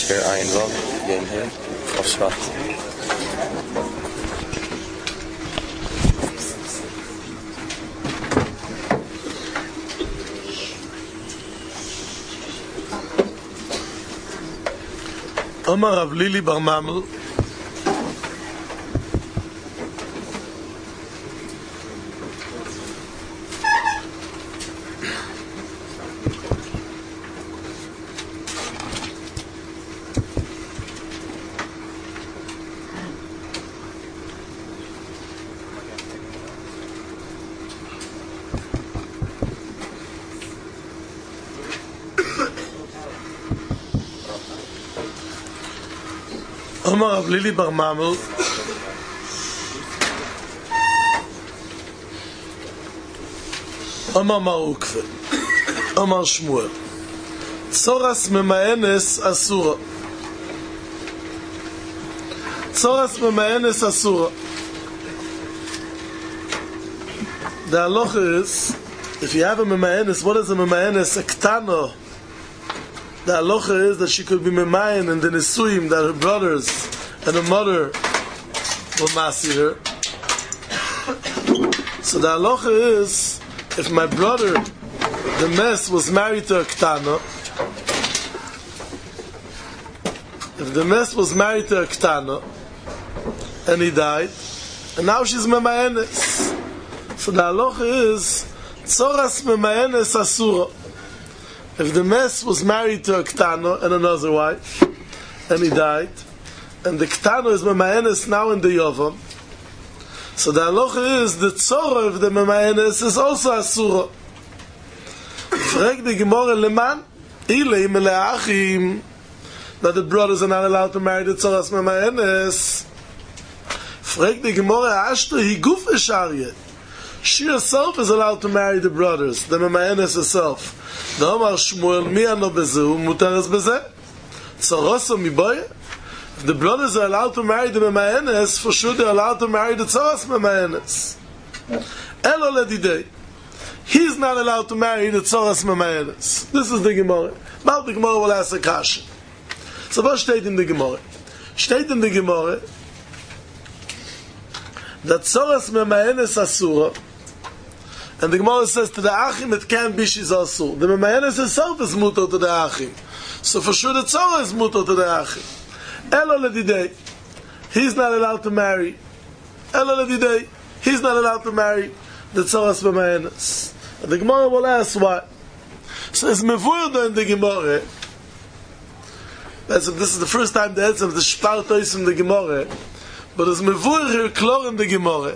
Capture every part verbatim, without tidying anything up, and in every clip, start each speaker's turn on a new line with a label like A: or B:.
A: Here, I involve again here of Shvat.
B: Omar Rav Lili Bar Mamel Omar Rav Lili Bar Mamel Omar Marukve Omar Shmuel Tzoras Memaenes Asura Tzoras Memaenes Asura. The halacha is, if you have a Memaenes, what is a Memaenes? A Ktano. The halacha is that she could be memayin and the Nisuim, that her brothers and her mother will masi her. So the halacha is, if my brother, the mes, was married to a Ktana, if the mes was married to a Ktana, and he died, and now she's memayenes. So the halacha is, Tzoras memayenes asura. If the mes was married to a Ktano and another wife, and he died, and the Ktano is memayenes now in the Yovam, so the halacha is the tzora of the memayenes is also asura. Frag the Gemara leman ilei meleachim, that the brothers are not allowed to marry the tzoras memayenes. Frag the Gemara ashto hi guf esharye. She herself is allowed to marry the brothers, the memayenes herself. The Omar Shmuel mi ano bezu mutaras bezeh. Tzoroso miboye. If the brothers are allowed to marry the memayenes, for sure they are allowed to marry the tzoras memayenes. Elo ledidei. He's not allowed to marry the tzoras memayenes. This is the Gemara. Now the Gemara will ask a kasha. So what steht in the Gemara? Steht in the Gemara that tzoras memayenes asura. And the Gemara says to the Achim, it can't be she's asur. The memayenes herself is muto to the Achim. So for sure the tzora is muto to the Achim. Elo ledidei. He's not allowed to marry. Elo ledidei. He's not allowed to marry the tzoras memayenes. And the Gemara will ask why. So it's mevurda in the Gemara. This is the first time the heads of the Spartois in the Gemara. But it's mevurda here clear in the Gemara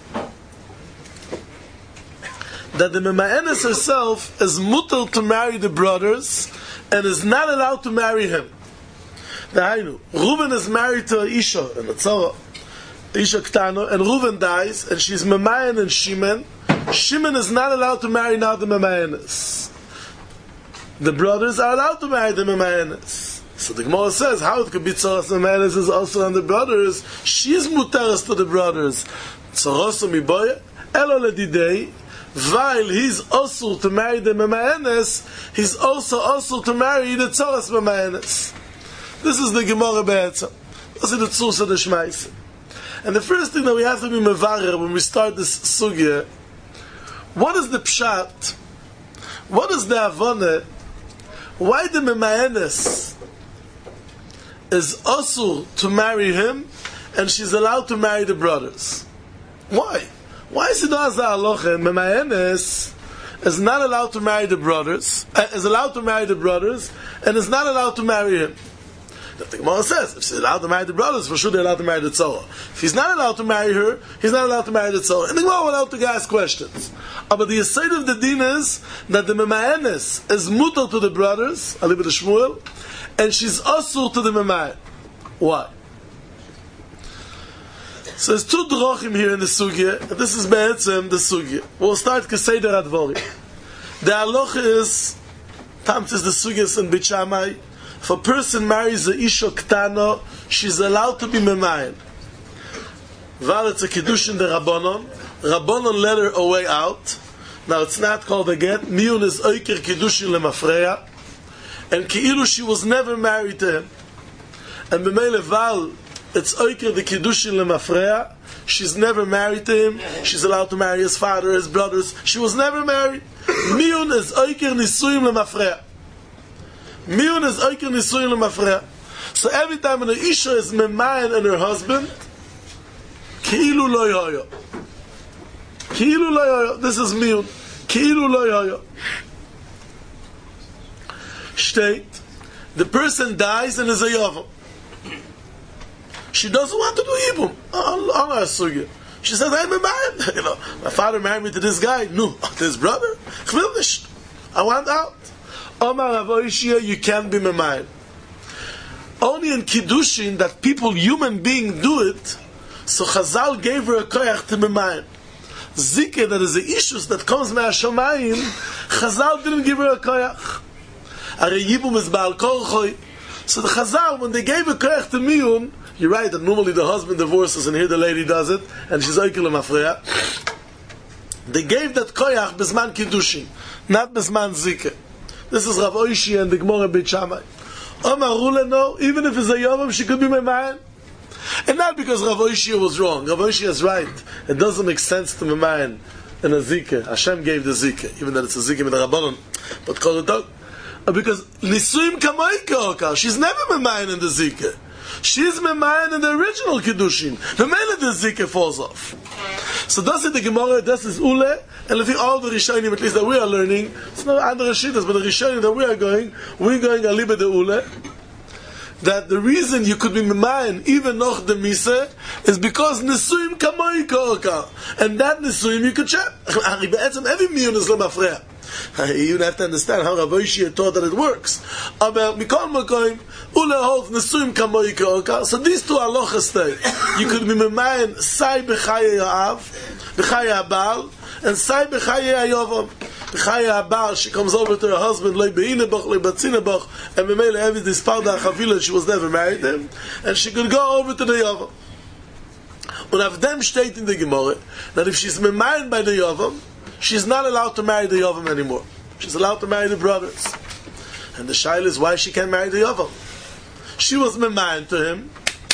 B: that the memayenes herself is mutal to marry the brothers and is not allowed to marry him. Dahainu, Reuven is married to Isha and a tzara, Isha Ktano, and Reuven dies, and she's memayen and Shimon. Shimon is not allowed to marry now the memayenes. The brothers are allowed to marry the memayenes. So the Gemara says, how it could be tzoras memayenes is also on the brothers. She's mutaras to the brothers. Tzoroso miboye, elo ledidei. While he's also to marry the memayenes, he's also also to marry the tzoras memayenes. This is the Gemara Be'etzah. This is the Tzus of the Shmaisa. And the first thing that we have to be mevarer when we start this sugya, what is the pshat? What is the avone? Why the memayenes is also to marry him, and she's allowed to marry the brothers? Why? Why is it as the halacha memayenes is not allowed to marry the brothers, uh, is allowed to marry the brothers, and is not allowed to marry him? The Gemara says, if she's allowed to marry the brothers, for sure they're allowed to marry the tzora. If he's not allowed to marry her, he's not allowed to marry the tzora. And the Gemara will help to ask questions. But the aside of the din is that the memayenes is mutal to the brothers, a little bit of Shmuel, and she's asur to the memayen. Why? So there's two drochim here in the sugya, and this is be'etzem the sugya. We'll start Keseder Advori. The halacha is, Tamt is the sugyas in Beit Shammai. If a person marries a isha ktano, she's allowed to be memayen. Val it's a kiddush in the Rabbanon. Rabbanon let her away out. Now it's not called a get. Miyun is oiker kiddushin lemafreya. And ki'ilu she was never married to him. and b'meile val, it's oiker the kiddushin lemafreya. She's never married to him. She's allowed to marry his father, his brothers. She was never married. Miyun is oiker nisuyim lemafreya. Miyun is oiker nisuyim lemafreya. So every time an isha is memayin and her husband, ki'ilu lo yoyo. Ki'ilu lo yoyo. This is miyun. Ki'ilu lo yoyo. State, the person dies and is a yavam. She doesn't want to do Yibum. Oh, she says, I'm a man. You know, my father married me to this guy. No, to his brother. I want out. Omar Avoishia, you can't be my man. Only in Kiddushin that people, human beings, do it. So Chazal gave her a koyach to my man. Zike, that is the issues that comes from Hashemayim. Chazal didn't give her a koyach. Are Yibum is Baal Korchoi. So the Chazal, when they gave a koyach to Miyun, you're right that normally the husband divorces and here the lady does it, and she's oikel mafreya. They gave that koyach bezman kiddushin, not bezman zike. This is Rav Oishi and the Gemara Beit Shammai. Omar Rula, no, even if it's a yavam, she could be my man. And not because Rav Oishi was wrong. Rav Oishi is right. It doesn't make sense to my man in a zike. Hashem gave the zike, even though it's a zike with a rabbanon. But call it out. Because nisuim kamoi keokar, she's never my man in the zike. She's memayan in the original Kiddushin. The minute the Zikah falls off. So that's it, the Gemara, this is Ule, and if you all the Rishonim, at least that we are learning, it's not other Rishitas, but the Rishonim that we are going, we're going Aliba de Ule, that the reason you could be memayan, even noch the Mise, is because Nesuim kamoi ka'oka. And that Nesuim you could check. Every miyun is lo mafreya. You have to understand how Rav Oishi taught that it works. Aber mikol makoim ule holds nesuim kamoi keokar. So these two halachas stay. You could be memayin sai b'chaye ha'av, b'chaye ha'bal, and sai b'chaye ha'yovam. B'chaye ha'bal, she comes over to her husband, lei be'inebach, lei batzinebach, and memele every disparda chavila, she was never married to him, and she could go over to the yovam. Und auf dem steht in the Gemara that if she's memayin by the yovam, she's not allowed to marry the Yovam anymore. She's allowed to marry the brothers. And the shaila is why she can't marry the Yovam. She was memayin to him.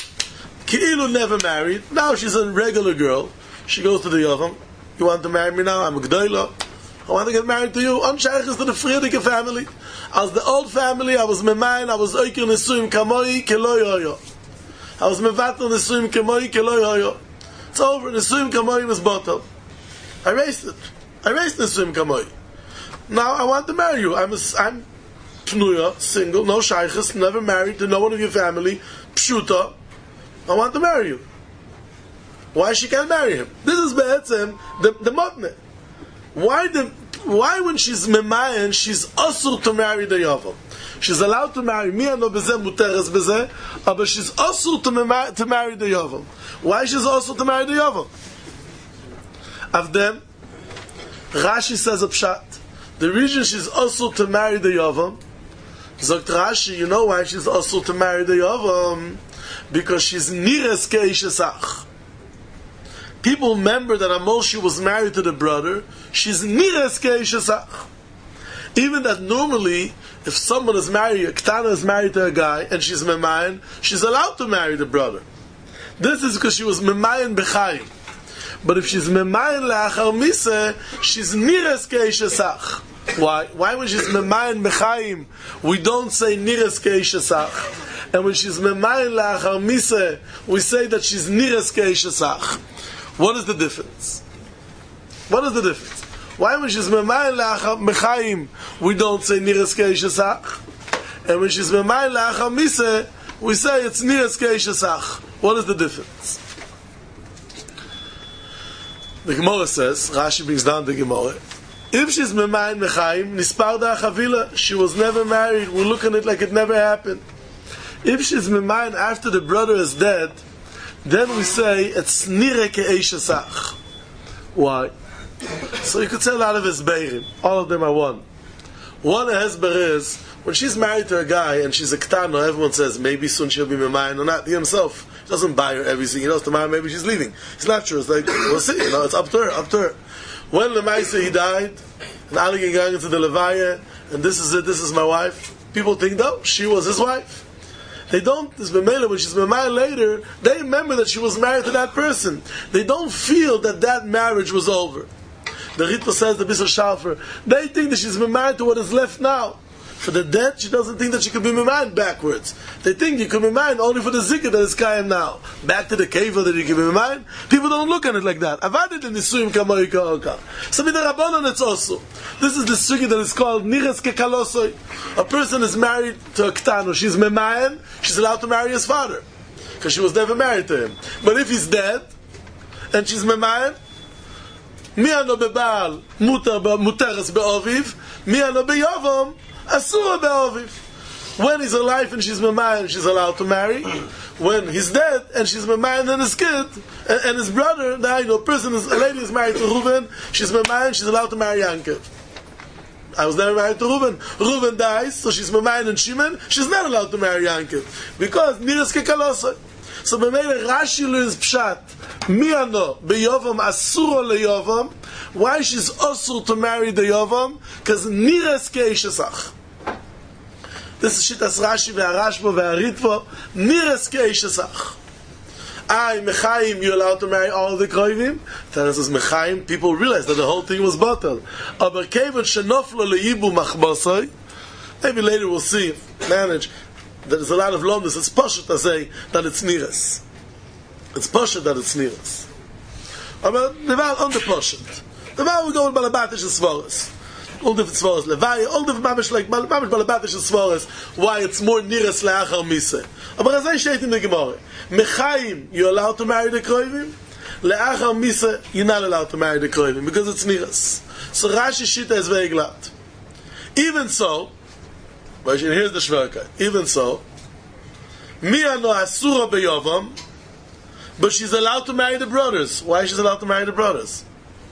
B: Ki'ilu never married. Now she's a regular girl. She goes to the Yovam. You want to marry me now? I'm a G'dayla. I want to get married to you. Unshaykh is to the Friedrich family. As the old family, I was memayin. I was oiker nesuim kamoi kelo yoyo. I was mevatel nesuim kamoi kelo yoyo. It's over. Nesuim kamoi was bottled. I erased it. I raised the Nesuim kamoi. Now I want to marry you. I'm a, I'm pnuya, single, no shaykhs, never married to no one of your family, pshuta. I want to marry you. Why she can't marry him? This is be'etzem the the motne. Why the why when she's memayan she's asur to marry the yavam? She's allowed to marry me and no bezeh muteres bezeh, but she's asur to marry to marry the yavam. Why she's asur to marry the yavam? Of them. Rashi says a pshat. The reason she's also to marry the Yavam, Zogt Rashi, you know why she's also to marry the Yavam? Because she's nires ke'ishesach. People remember that Amoshe was married to the brother. She's nires ke'ishesach. Even that normally, if someone is married, a Ktana is married to a guy, and she's memayan, she's allowed to marry the brother. This is because she was memayan b'chayim. But if she's memayin le'achar miseh, she's nires ke'ishesach. Why? Why when she's memayin b'chaim, we don't say nires ke'ishesach, and when she's memayin le'achar miseh, we say that she's nires ke'ishesach? What is the difference? What is the difference? Why when she's memayin le'achar b'chaim, we don't say nires ke'ishesach, and when she's memayin le'achar miseh, we say it's nires ke'ishesach? What is the difference? The Gemara says, Rashi brings down the Gemara, if she's memayin mechaim, nisparda chavila, she was never married, we look at it like it never happened. If she's memayin after the brother is dead, then we say it's nire ke'eshesach. Why? So you could say a lot of hesberim. All of them are one. One hesber is, when she's married to a guy and she's a ktana, everyone says maybe soon she'll be memayin or not. He himself doesn't buy her everything. He knows tomorrow maybe she's leaving. It's not true. It's like, we'll see. You know, it's up to her, up to her. When Lemaisa he died, and Ali is going into the Levaya, and this is it, this is my wife, people think, no, she was his wife. They don't, when she's married later, they remember that she was married to that person. They don't feel that that marriage was over. The Ritva says, the Bisser Shalfer, they think that she's been married to what is left now. For the dead, she doesn't think that she could be married backwards. They think you can be married only for the zikr that is Kayim now. Back to the keva that you can be married. People don't look at it like that. Avadid in Nisuim Kamoi Ka'oka. So with the Rabbanon it's also. This is the sugi that is called Niras Kekalosoi. A person is married to a Ktano. She's Memayan. She's allowed to marry his father. Because she was never married to him. But if he's dead, and she's Memayan, Mi'ano Bebal Muteres Be'oviv, Mi'ano Be'yovom, Asura Be'oviv. When he's alive and she's Memayan, she's allowed to marry. When he's dead and she's Memayan and his kid and, and his brother, now you know, person is, a lady is married to Reuven, she's Memayan, she's allowed to marry Yankov. I was never married to Reuven. Reuven dies, so she's Memayan and Shimon, she's not allowed to marry Yankov. Because Niras Kekalosai. So B'meile Rashi learns Pshat. Miano beYovam Asuro leYovam. Why she's Osur to marry the Yovam? Because Niras Keishasach. This is Shitas Rashi ve'Arashbo ve'Aritvo. Niras Keishasach. I, Mechaim, you're allowed to marry all the Kroivim. Then says Mechaim, people realize that the whole thing was bottled. Aber Kevon Shenoflo leYibu Machbosoi. Maybe later we'll see, manage. There's a lot of lomness. It's poshut to say that it's niras. It's poshut that it's niras. But the val on the poshut. The val we go with balabatish and svaras. All different svaras levaya. All different mamish like mamish balabatish and svaras. Why it's more niras leachar mise. But as I say in the Gemara, Mechaim, you're allowed to marry the kroivim. Leachar mise, you're not allowed to marry the kroivim because it's niras. So Rashi shita is very glad. Even so. But here's the shverka. Even so, Mia no asura beyovam, but she's allowed to marry the brothers. Why is she allowed to marry the brothers?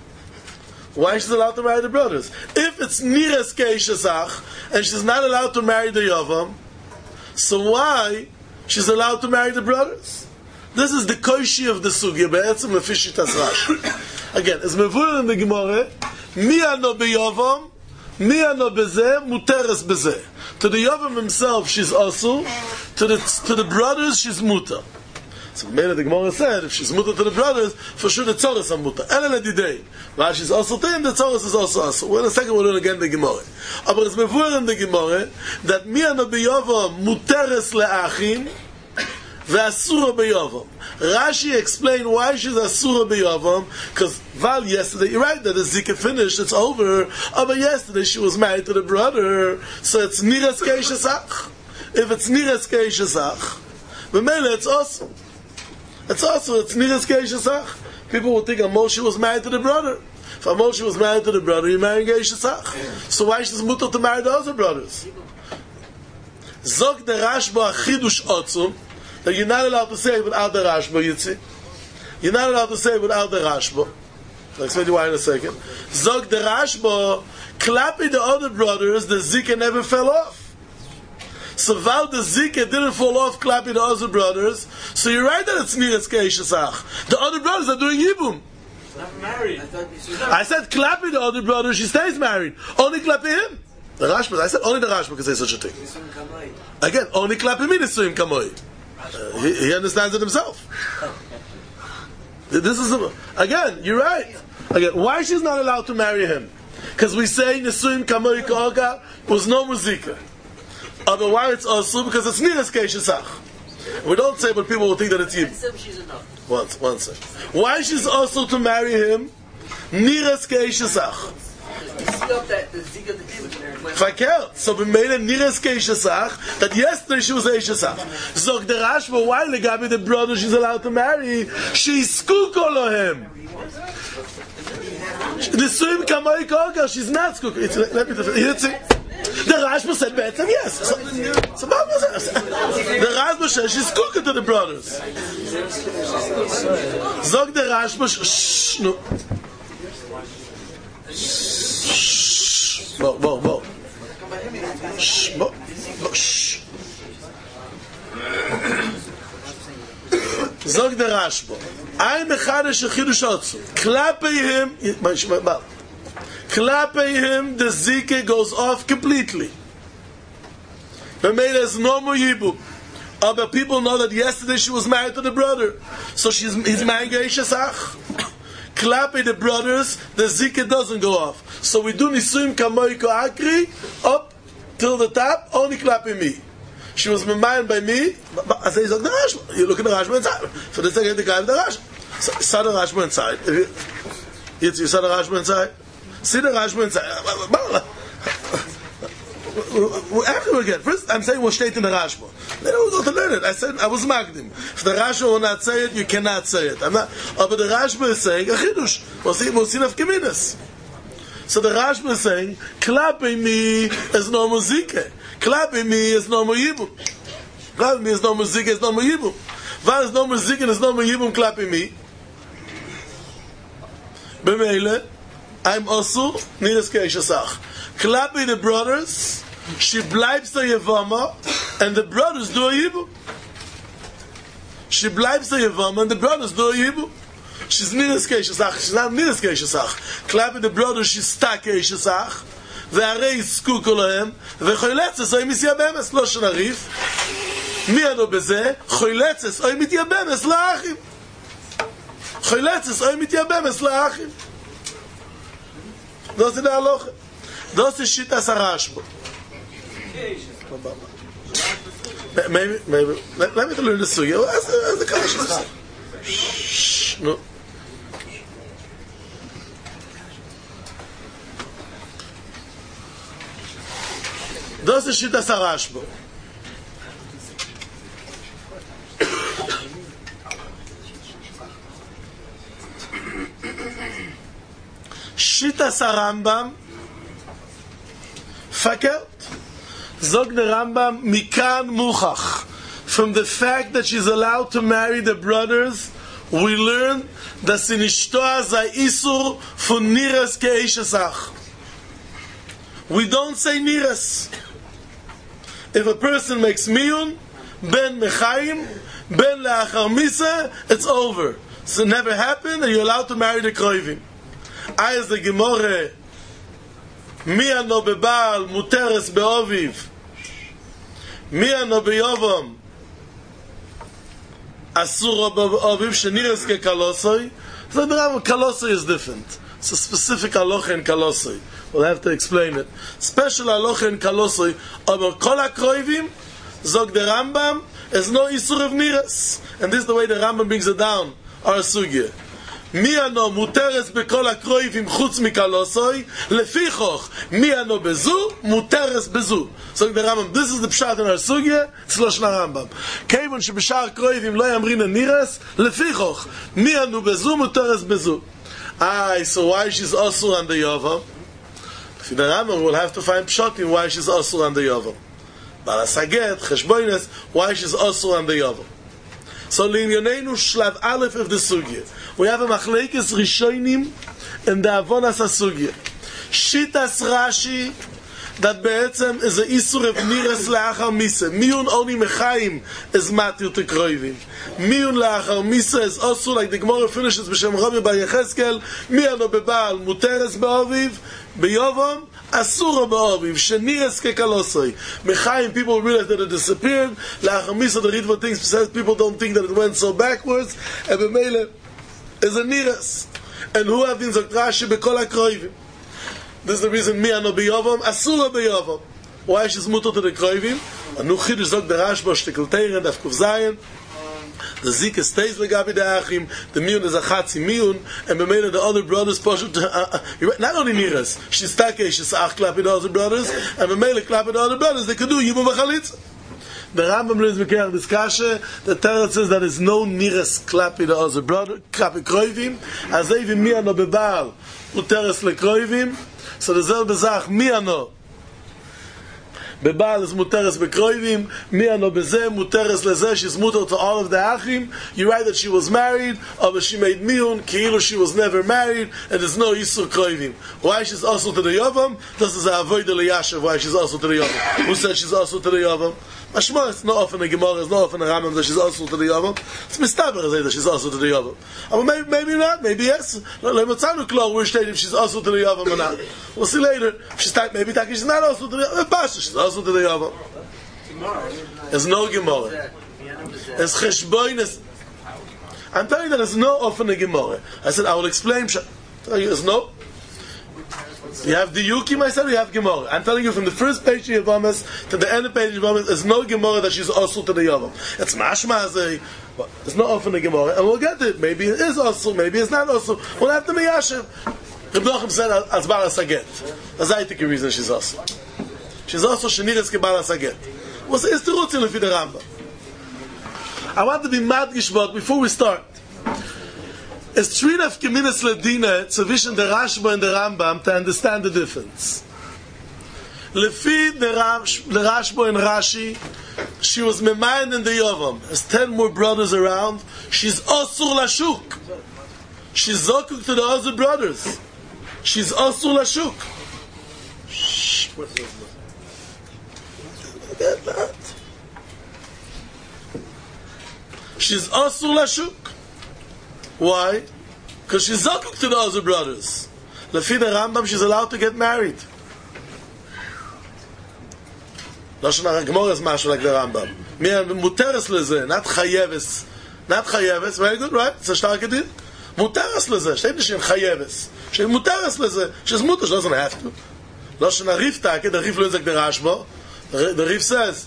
B: Why is she allowed to marry the brothers? If it's niras keishasach and she's not allowed to marry the yovam, so why she's allowed to marry the brothers? This is the koishi of the sugya. Be'etzim lefishitas Rashi. Again, as mevur in the Gemara, Mia no beyovam, Mia no bezeh, muteres bezeh. To the Yovam himself, she's also. To the to the brothers, she's muta. So maybe the Gemara said, if she's muta to the brothers, for sure the tzoros are muta. Ela ledidei. But she's also to him, the tzoros is also also. Well, in a second we'll learn again the Gemara. But it's mevur in the Gemara that Mi'ano beYovam muteres le'achim ve'asura beYovam. Rashi explained why she's asura beYovam, because Val yesterday, you're right that the zikah finished, it's over. Oh, but yesterday she was married to the brother, so it's niras keishasach. If it's niras keishasach, but maybe it's also, it's also it's niras keishasach. People would think Moshe was married to the brother. If Moshe was married to the brother, you're marrying keishasach. So why she's mutter to marry the other brothers? Zog the Rashba achidush otzum. That you're not allowed to say it without the Rashba, Yitzi. You're not allowed to say it without the Rashba. I'll explain to you why in a second. Zog the Rashba, clapping the other brothers, the Zika never fell off. So while the Zika didn't fall off clapping the other brothers, so you're right that it's Niras Keishasach. The other brothers are doing Yibum.
C: Not married.
B: I said clapping the other brother, she stays married. Only clapping him. The Rashba, I said only the Rashba can say such a thing. Again, only clapping me, Nisuim Kamoi. Uh, he, he understands it himself. This is a, again, you're right. Again, why she's not allowed to marry him? Because we say Nisuim Kamoi Ka'oga was no muzika. Otherwise, it's also because it's Niras Keishasach. We don't say, but people will think that it's him. One, one second. Why she's also to marry him? Niras Keishasach. Verkehrt. So we made a Niras Keishasach that yesterday she was a Keishasach. Zog the Rashba, why Legabi the brother she's allowed to marry? She's Skukolohim. The Suim Kamoi Koga, she's not Skukolohim. Let me tell you. The Rashba said better, yes. So, so the Rashba said she's Skukolohim to the brothers. Zog the Rashba, shh, no. Bo, bo, bo. Shh, bo, bo, shh. Zog the Rashba. I'm a Chadash Chidush Otzu. Klapping him, klapping him, the Zika goes off completely. The made us no more Yibu. Uh, but people know that yesterday she was married to the brother. So she's he's marrying Geisha Sach. Klappe the brothers, the Zika doesn't go off. So we do Nisuim Kamoiko Akri up till the top, only Klappe me. She was mine by me. I say, the Rashba. You look at the Rashba inside. For the second, the guy with the Rashba. So, saw the Rashba inside. You, you saw the Rashba inside? See the Rashba inside. After again, first I'm saying what state in the Rashba. Then I was going to learn it. I said I was magdim. If the Rashba will not say it, you cannot say it. I'm not. Oh, but the Rashba is saying a chidush. We'll see. We'll see of Keminas. So the Rashba is saying, "Klappe me is no muzike. Klappe me is no yibum. Klappe me is no muzike is no yibum. Why is no muzike and is no yibum klappe me? B'meile, I'm also nidas keishasach. Klappe the brothers." She bleibt the Yevama, and the brothers do a Yibum. She bleibt the Yevama, and the brothers do a Yibum. She's Nidas Keishasach. She's not Nidas Keishasach. Klappe the brothers, she's Stak Keishasach. והרי זקוקו להם, וחוילצס אוי מתייבמס, לא שנריף. מי אנו בזה? חוילצס אוי מתייבמס לאחים. חוילצס אוי מתייבמס לאחים. Das ist der Aloche. Das ist Shittas HaRashba. Maybe, maybe. Let, let me learn the sugya. As the Kadosh Shh, no. Das ist Shittas HaRashba. Shittas HaRambam fakert. Zog the Rambam mikan muchach. From the fact that she's allowed to marry the brothers, we learn that sinishtoa zay isur for niras keishasach. We don't say niras. If a person makes miyun, ben mechayim, ben leachar misa, it's over. So it never happened, and you're allowed to marry the kroivim. I as the Gemore, mi ano bebal muteres beoviv, mi ano beyovam asur beoviv sheniras ke kalosoi. So the Rambam, kalosoi is different. It's a specific halacha in kalosoi. We'll have to explain it. Special halacha in kalosoi. Aber kol hakroivim, zog the Rambam, is no isur of niras. And this is the way the Rambam brings it down. Our sugya. מי אנו מותרס בכל הקרויבים חוץ מקלוסוי לפיכוך מי אנו בזו מותרס בזו. So the Rambam, this is the pshat in our sugya, it's לא של הרמב"ם. כיוון שבשאר הקרויבים לא יאמרין הנירס לפיכוך מי אנו בזו מותרס בזו. Ah, so why she's also on the Yovam? For the Rambam, we'll have to find pshatim why she's also on the Yovam. But as I get, cheshboines, why she's also on the Yovam. So linyoneinu shlav aleph of the sugya. We have a machlekes rishonim in the avonas sugya. Shitas Rashi that be'etzem is a isur of niras leachar misa. Miyun only mechayim is matir to kroivim. Miyun leachar misa is also like the Gemara finishes b'shem Rabbi Bar Yecheskel. Miyano bebal muteres be'oviv beyovam. Asura be'oviv sheniras kekalosoi. Mechayim, people realize that it disappeared. Leachar misa, the Ritva things says people don't think that it went so backwards. And b'meile is a niras. And who have been zok Rashi bekol hakroivim. This is the reason mi ano beyovam asura beyovam. Why she's mutter to the kroivim? Anu chidush zok the Rashba shtikel teiren daf kuf zayin. The zika stays legabi the achim. The miyun is a chatzi miyun, and b'meila the other brothers poshu to uh, uh, not only niras. She's take she's ach klapi the other brothers, and b'meila klapi the other brothers. They could do yibum v'chalitza. The Rambam brings Mekayach this kasha. The Torah says that there is no niras klapi the other brother klapi kroivim. As even mi ano bebal uteres lekroivim. So the selbe Zach, mi ano bebal is muteres bekroivim, mi ano beze muteres leze, she's muter to all of the achim. You write that she was married, or she made miyun, ki'ilu she was never married, and there's no isur kroivim. Why she's also to the Yovam? This is a avoid the Yashav, why she's also to the Yovam. Who said she's also to the Yovam? Mashma, it's not often a Gemara, it's not often a Rambam that she's also to the Yovam. It's mistaber to say that she's also to the Yovam. But maybe, maybe not, maybe yes. Lemotzanu Klor, we're stating if she's also to the Yovam or not. We'll see later. If she's type, maybe she's not also to the Yovam. She's also to the Yovam. There's no Gemara. It's cheshboinus. I'm telling you that there's no often a Gemara. I said I will explain. There's no. You have the Yukim, I said you have Gemara. I'm telling you from the first page of Yavamas to the end of the page of Yavamas, there's no Gemara that she's also to the Yavam. It's mashma. There's no often a Gemara, and we'll get it. Maybe it is also, maybe it's not also. We'll have to be Yashem. Reb Nachum said as Baal Saget. That's I think the reason she's also. She's also Sheniras Kebal Saget. What's the Istirutz in the Rambam? I want to be madgish, but before we start, it's three of Keminas Ledina zwischen der Rashba and the Rambam to understand the difference. Lefi the Rashba and Rashi, she was memayin in the Yovam. There's ten more brothers around. She's Osur Lashuk. She's Zokuk to the other brothers. She's Osur Lashuk. Shh. Forget that. She's Osur Lashuk. Why? Because she's Zokuk to the other brothers. Lefi the Rambam, she's allowed to get married. Lashon HaGemara is mashu like the Rambam. Muteres leze, not chayeves. Not chayeves, very good, right? It's a starke deal. Muteres leze, steht nicht in chayeves. Steht muteres leze. She's mutter, she doesn't have to. Lashon HaRif take, the Rif lo like the Rashba. The Rif says,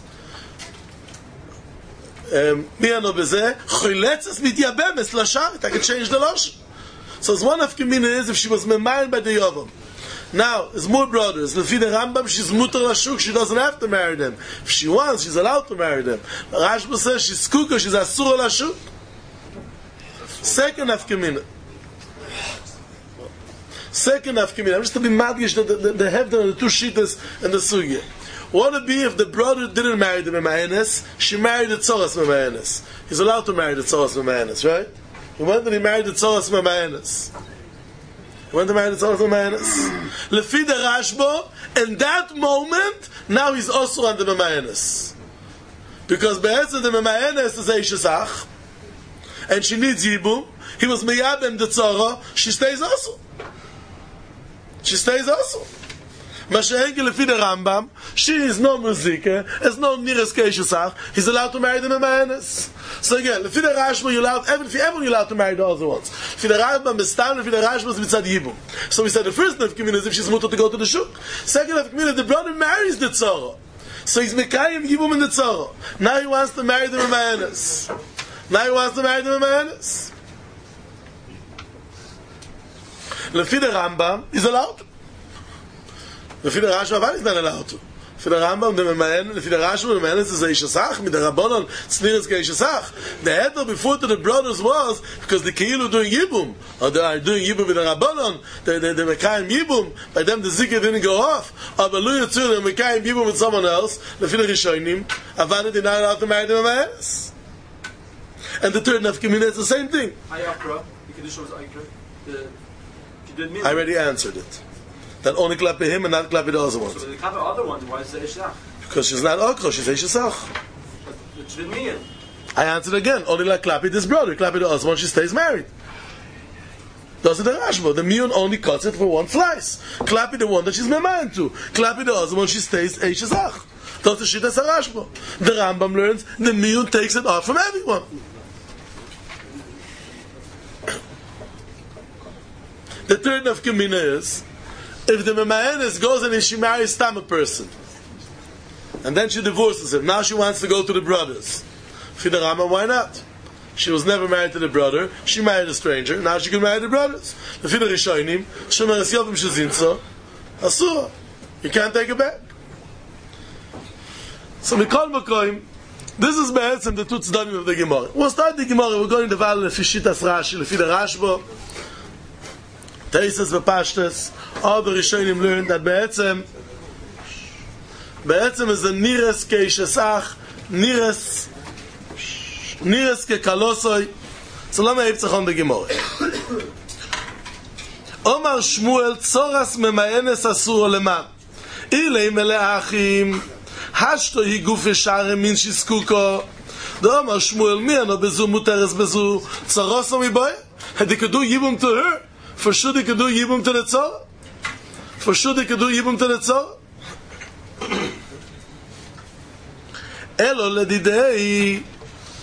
B: mi ano beze, choyletzes mityabemes lashar. I can change the Lashon. So it's one of Gemina is if she was memayin by the Yovam. Now, there's more brothers. Lefi the Rambam, she's mutar lashuk, she doesn't have to marry them. If she wants, she's allowed to marry them. Rashba says she's kuka, she's asura lashuk. Second of Gemina. Second of Gemina. I'm just to be madgish that the, the, the Hevder and the two Shittas and the Sugya. What would it be if the brother didn't marry the Memayenes, she married the Tzoras Memayenes? He's allowed to marry the Tzoras Memayenes, right? He went and he married the Tzoras Memayenes. He went to marry the Tzoras Memayenes. Lefi the Rashba, in that moment, now he's also on the Memayenes. Because Be'etzah the Memayenes is Eishesach, and she needs Yibum. He was Meyabem the Tzora, she stays also. She stays also. Mashenke lefi the Rambam, she is no muzike, is no niras keishesach. He's allowed to marry the Memayenes. So again, lefi the Rashba, you're allowed, every, everyone you're allowed to marry the other ones. Lefi the Rambam is time, lefi the Rashba is mitzad yibum. So we said the first nefkimin is if she's mutter to go to the shuk. Second nefkimin, the brother marries the tzara. So he's mekayim yibum in the tzara. Now he wants to marry the Memayenes. Now he wants to marry the Memayenes. Lefi the Rambam, he's allowed to. Lefi the Rashba, he's not allowed to. Lefi the Rambam, the Memayenes, lefi the Rashba, the Memayenes is Eishesach, with the Rabbanon, Tzniris Keishesach. The header before to the brothers was, because the Keilu doing Yibum, or they are doing Yibum with the Rabbanon, they, they, they Mekayim Yibum, by them the Zikr didn't go off, but Lu Yitzur, they Mekayim Yibum with someone else, lefi the Rishonim, Avana did not allow to marry the Memayenes. And the third Nafkamina is the same thing.
C: Ayakra, the condition was Ayakra, the
B: I already answered it. That only clap him and not clap the other ones.
C: So the clap the other one, why is it Eishesach?
B: Because she's not Okra, she's Eishesach.
C: But she didn't mean.
B: I answered again. Only like clap this brother, clap the other one, she stays married. Does it the Rashba? The Miyun only cuts it for one slice. Clap the one that she's memayin to. Clap the other one, she stays Eishesach. Does the shit as a Rashba? The Rambam learns the Miyun takes it off from everyone. The third of Gemina is, if the Memayenes goes and she marries Tam a person, and then she divorces him, now she wants to go to the brothers. For the Rambam, why not? She was never married to the brother, she married a stranger, now she can marry the brothers. For the Rishonim, Shemeres Yovim Shezinso, Asura. You can't take it back. So Mikol Makoim, this is Be'etzem the two tzdanim of the Gemara. We'll start the Gemara, we're going to Val Lefi Shitas Rashi, Lefi the Rashba, Teises v'Pashtes, all the Rishonim learned that Be'etzem, Be'etzem is a Nires ke'Eishesach, Nires, Nires ke'Kalosoi. So lama yitzachon the Gemara. Omar Shmuel, Tzoras Memayenes asur leman. Ilei meleachim, Hashto hi gufe share min shizkuko. The Omar Shmuel, mi ano bezu muteres bezu, Tzaroso mi boy? Had they could do Yibum to her? For sure they could do Yibum to the Tzor? For sure they could do Yibum to the Tzor? Elo ledidei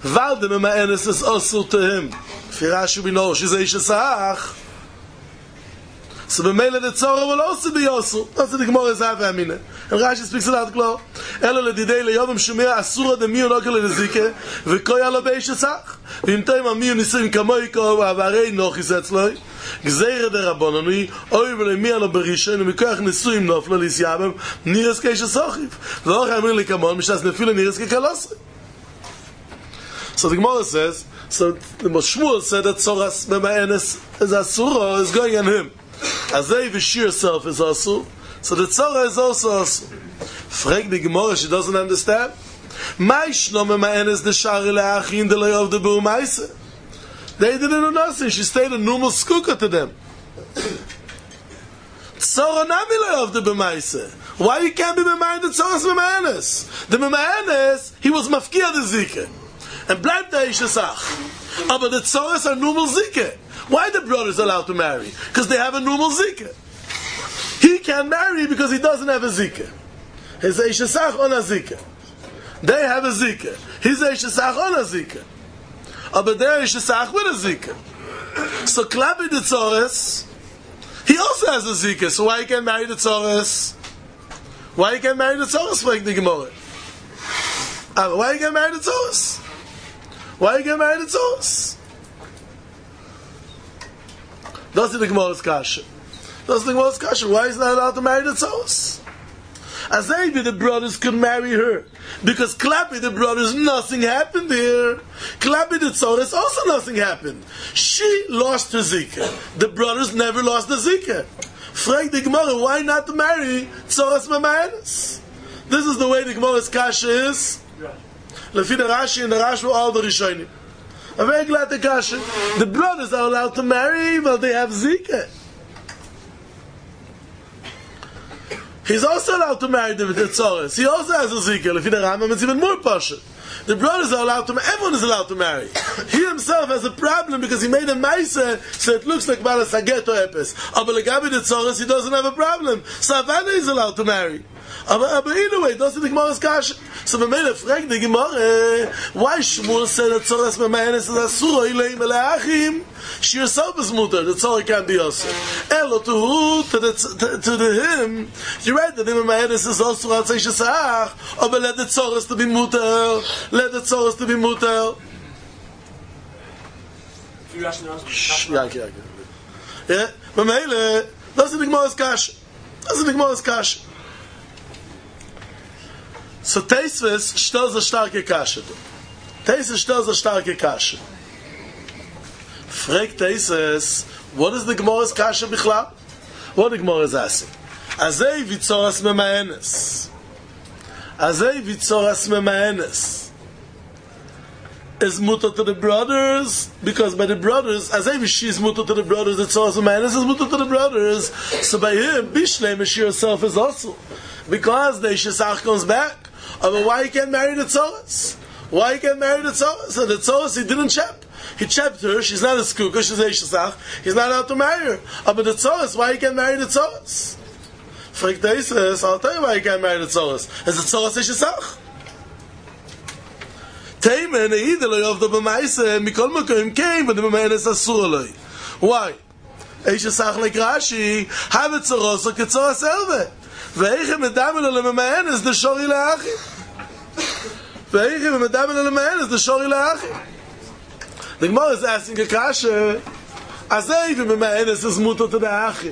B: Weil the Memaenes is also to him. Firashi we know she's a Ishasach. So the male the Tzora will also be also. That's the Gemara is half amine. And Rashi speaks it out clear. Elo ledidei leyovim shumia asura de miu nokel lezike v'koya lo beishasach. V'imtei ma miu nisim kamoi ko avarei nochis etzloi. Gzeire de rabonani oy v'le miu lo berishon v'koyach nisuim noflo lisyabem niras keishasochiv. V'och amir li kamon mishas nefile niras kekalosri. So the Gemara says, so the Shmuel said that Tzoras Memaenes is asura is going on him. Azay v'shir self is also, so the Tzora is also also. Frag the Gemara, she doesn't understand. Mai shno Memaenes the shari le'achin de le'ov de b'u ma'ise. They didn't know nothing. She stayed a normal skuka to them. Tzora nami le'ov de b'u ma'ise. Why you can't be Memaenes the Tzoras Memaenes? The Memaenes, he was mafkia the zike. And bleibt der Ishasach. But the Tzoras are normal zike. Why the brothers allowed to marry? Because they have a normal zika. He can't marry because he doesn't have a zika. He's a Ishasach on a zika. They have a zika. He's a Ishasach on a zika. But they're Ishasach with a zika. So Klapi the Tzoras, he also has a zika. So why he can't marry the Tzoras? Why he can't marry the Tzoras? Like the Gemara. Why he can't marry the Tzoras? Why he can't marry the Tzoras? That's the Gemara's kasha. That's the Gemara's kasha. Why is he not allowed to marry the Tzos? As maybe the brothers could marry her. Because Klapi the brothers, nothing happened here. Klapi the Tzores, also nothing happened. She lost her Zika. The brothers never lost the Zika. Frag the Gemara, why not to marry Tzores Memaenes? This is the way the Gemara's kasha is. Lefi the Rashi and the Rashi were all the Rishonim. I'm very glad the kasha. The brothers are allowed to marry, but they have Zika. He's also allowed to marry the Tzoros. He also has a Zika. If you the Rambam, it's even more partial. The brothers are allowed to marry. Everyone is allowed to marry. He himself has a problem because he made a Maisa, so it looks like Balas Haget or Epes. But Legabi the Tzoros, he doesn't have a problem. So Havana is allowed to marry. But either way, that's the Gemara's kasha. So we made a frag the Gemara. Why Shmuel said that Tzoras Memaenes is asura ileim eleachim? She herself is mutter. The Tzora can't be also. Elo to who? To the to, to the him. You read that the Memaenes is also atzei shesach. Or let the Tzoras to be mutter. Let the Tzoras to be mutter. Yeah, yeah, yeah. Yeah, but Mele, that's the Gemara's kasha. That's the Gemara's kasha. So Teisves stellt a starke Kasche. Teisves stellt a starke Kasche. Fragt Teisves, what is the Gemara's Kasche Bichlal? What the Gemara is asking? Azei vitzoras memaenes. Azei vitzoras memaenes. Is mutter to the brothers, because by the brothers, Azei she is mutter to the brothers, the tzoras memaenes is mutter to the brothers. So by him, Bishlem, she herself is also. Because the Ishasach comes back. But why he can't marry the Tzoras? Why he can't marry the Tzoras? So the Tzoras he didn't chep. He chepped her. She's not a skuka. She's a Ishasach. He's not allowed to marry her. But the Tzoras, why he can't marry the Tzoras? Fragt the Israel, I'll tell you why he can't marry the Tzoras. Is the Tzoras Ishasach? Teimen eidele of the B'maise mikol makom came, but the B'maise asur loi. Why? Ishasach like Rashi have it Tzoros or Ketzoras elve. ואיכם מדבר לו לממאנס זה שורי לאחי ואיכם מדבר לו לממאנס זה שורי לאחי the Gemara is asking a kasha as if ממאנס is mutter to the achi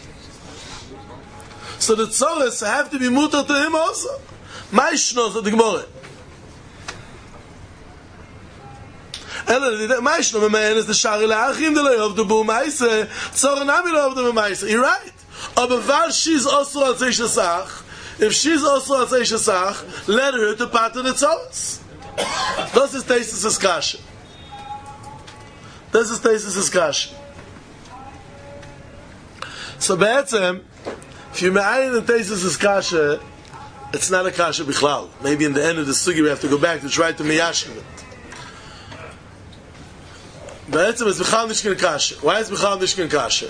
B: so the Tzoros have to be mutter to him also my shno so the Gemara אלא מה ישנו ממאנס זה שורי לאחי אם זה לא יעבדו בו מייסה צור נמי לא יעבדו במייסה you're right. Aber weil she's also a Tzeshasach, if she's also a Tzeshasach, let her to part of the Tzoros. Das ist Teisus' Kasha. Das ist Teisus' Kasha. So be'etzem, if you me'ayin in Teisus' Kasha, it's not a Kasha bichlal. Maybe in the end of the sugi we have to go back to try to meyashim it. Be'etzem is bichlal nishkin Kasha. Why is bichlal nishkin Kasha?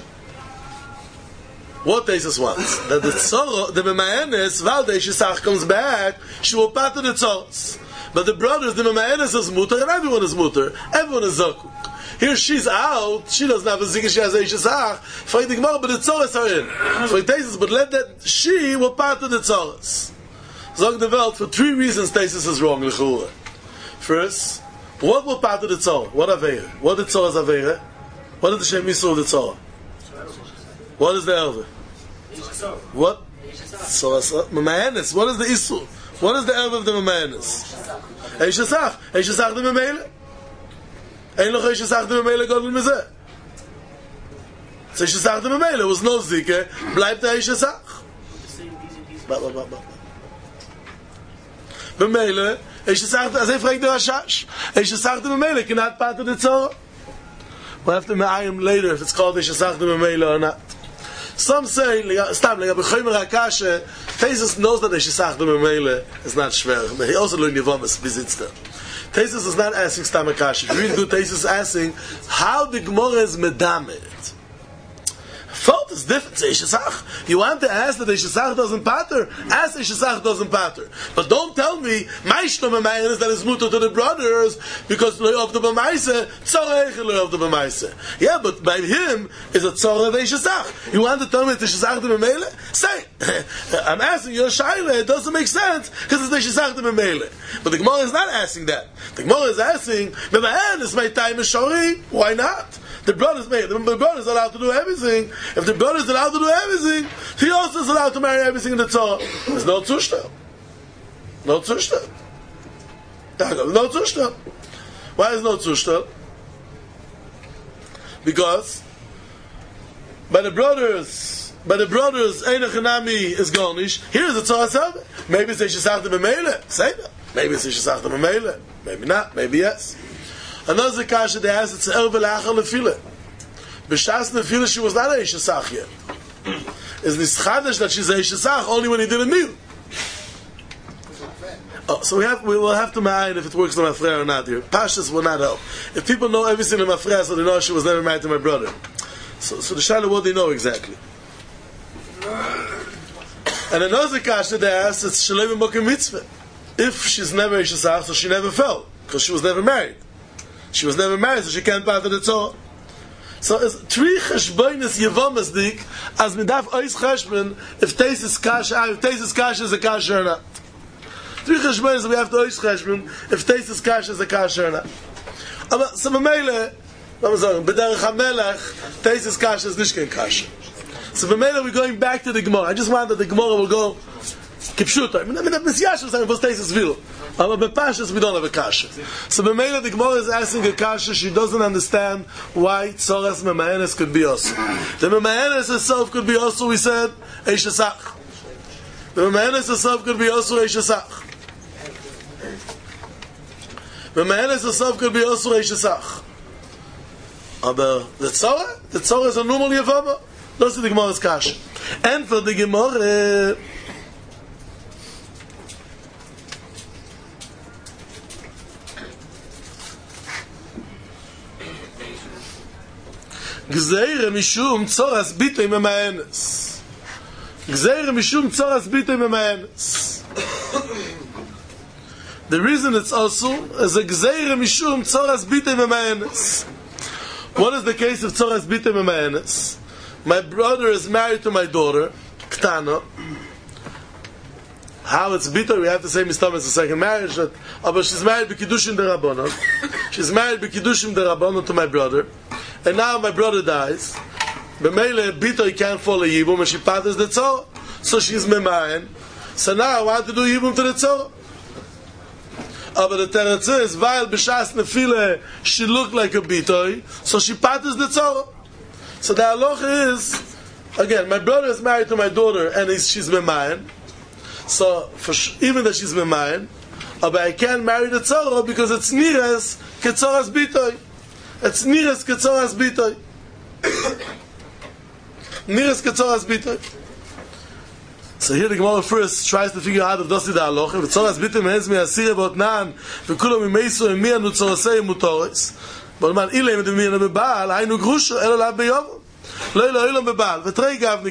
B: What Teisus wants? That the Tzoro, the Memaenes, while the Ishasach comes back, she will part of the Tzoros. But the brothers, the Mamaenis is mutter, and everyone is mutter. Everyone is zakuk. Here she's out, she doesn't have a zikr, she has a ishesach. Fight the Gemara, but the tzoras are in. Fight Taisus, but let that, she will part of the tzoras. Zog the Welt, for three reasons Taisus is wrong, l'chura. First, what will part of the tzorah? What aveira? What is the tzorah's aveira? What is the Shem Yisrael of the tzorah? What is the elver? What? Mamaenis. What is the Isur? What is the elver of the Mamaenis? Eishesach. Eishesach the Mamele. Ein loch Eishesach the Mamele godel mizeh. So Eishesach the Mamele was no zike. Bleibt der Eishesach. Ba ba ba ba. Mamele. Eishesach, as I fragt der Rashash. Eishesach the Mamele cannot part of the tzorah. We'll have to me'ayim later if it's called Eishesach the Mamele or not. Some say, Stam, like Abichomer HaKasha, Taisus knows that Eishesach the Mamele is not shver, but he also learned Yevomis, visits them. Taisus is not asking Stam HaKasha. If you read good, Taisus is asking how the Gemara is medamed. Fault is different. Eishesach. You want to ask that Eishesach doesn't pater? Ask Eishesach doesn't pater. But don't tell me Maishno Mamayin is that is mutter to the brothers because of the Bamaise, Tzorah of the Bamaise. Yeah, but by him is a Tzorah of Eishesach. You want to tell me it's Eishesach the Mamele? Say, I'm asking you a Shaila. It doesn't make sense because it's Eishesach the Mamele. But the Gemara is not asking that. The Gemara is asking, Memayan is my time is Shori. Why not? The brothers made. The brothers are allowed to do everything. If the brother is allowed to do everything, he also is allowed to marry everything in the Torah. There's no tzushta. No tzushta. No tzushta. Why is no tzushta? Because by the brothers, by the brothers, Einach Hanami is garnish. Here is the Torah Sabbath. Maybe it's Eishesach the Mamele. Say that. Maybe it's Eishesach the Mamele. Maybe not. Maybe yes. Another kasha they asked, it's Elve Lachal Lefile. B'shas Lefile, she was not a Eishesach yet. It's Nischadash that she's a Eishesach only when he did a meal. Oh, so we have we will have to mind if it works in the Mafreya or not here. Pashas will not help. If people know everything in the Mafreya, so they know she was never married to my brother. So, so the Shaila, what do they know exactly? And another kasha they asked, it's Shalem Mokim Mitzvah. If she's never Eishesach, so she never fell because she was never married. She was never married, so she can't part of the Torah. So it's three cheshbonis yevomas dik as midaf ois cheshbon if Taisus kasha if Taisus kasha is a kasha or not. Three cheshbonis we have to ois cheshbon if Taisus kasha is a kasha or not. Aber so b'meile, let me say, b'derech hamelech Taisus kasha is nishken kasha. So b'meile we're going back to the Gemara. I just want that the Gemara will go kipshuta. I mean, I mean, Messiah was saying was Taisus will. But by Pashas we don't have a kasha. So b'meila the Gemara is asking a kasha. She doesn't understand why Tzoras Memaenis could be also. The Memaenis itself could be also. We said Eishesach. The Memaenis itself could be also Eishesach. The Memaenis itself could be also Eishesach. But the Tzorah, the Tzorah is a normal Yavama. That's the Gemara's kasha. And for the Gemara. Gzeire mishum tzoras bitay memaenes. Gzeire mishum tzoras bitay memaenes. The reason it's also is a gzeire mishum tzoras bitay memaenes. What is the case of tzoras bitay memaenes? My brother is married to my daughter, Ktana. How it's bitay? We have to say mistam is a second marriage. But, but she's married b'kiddushim derabbanon. She's married b'kiddushim derabbanon to my brother. And now my brother dies. B'meile bitoy can't fall a yibum, and she patters the tzorah, so she's memayin. So now I want to do yibum to the tzorah. Oh, but the teretz is while b'shas nefile she looked like a bitoy, so she patters the tzorah. So the halacha is again, my brother is married to my daughter, and he's, she's memayin. So for sh- even that she's memayin, oh, but I can't marry the tzorah because it's niras ketzoras bitoy. It's Niras Ketzoras Bitoy. Niras Ketzoras Bitoy. So here the Gemara first tries to figure out if that's the halacha. Ketzoras Bitoy means me asira bot nan v'kulam imeisu emi anu tzorasei mutoris. But man ilem de mi anu bebal haynu grusha elo la beyom. Lo elo elo bebal. V'trei gavnik